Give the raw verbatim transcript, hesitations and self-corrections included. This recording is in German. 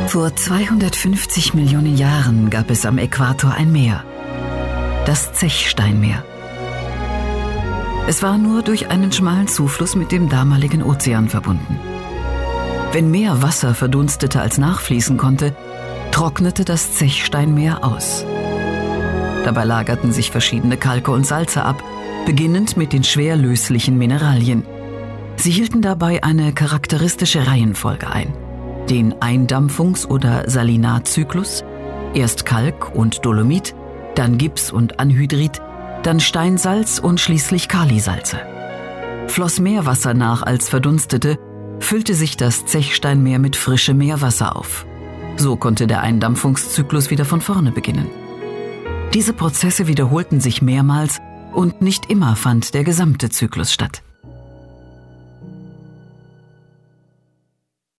Vor zweihundertfünfzig Millionen Jahren gab es am Äquator ein Meer, das Zechsteinmeer. Es war nur durch einen schmalen Zufluss mit dem damaligen Ozean verbunden. Wenn mehr Wasser verdunstete als nachfließen konnte, trocknete das Zechsteinmeer aus. Dabei lagerten sich verschiedene Kalke und Salze ab, beginnend mit den schwer löslichen Mineralien. Sie hielten dabei eine charakteristische Reihenfolge ein: den Eindampfungs- oder Salinatzyklus, erst Kalk und Dolomit, dann Gips und Anhydrit, dann Steinsalz und schließlich Kalisalze. Floss mehr Wasser nach als verdunstete, füllte sich das Zechsteinmeer mit frischem Meerwasser auf. So konnte der Eindampfungszyklus wieder von vorne beginnen. Diese Prozesse wiederholten sich mehrmals und nicht immer fand der gesamte Zyklus statt.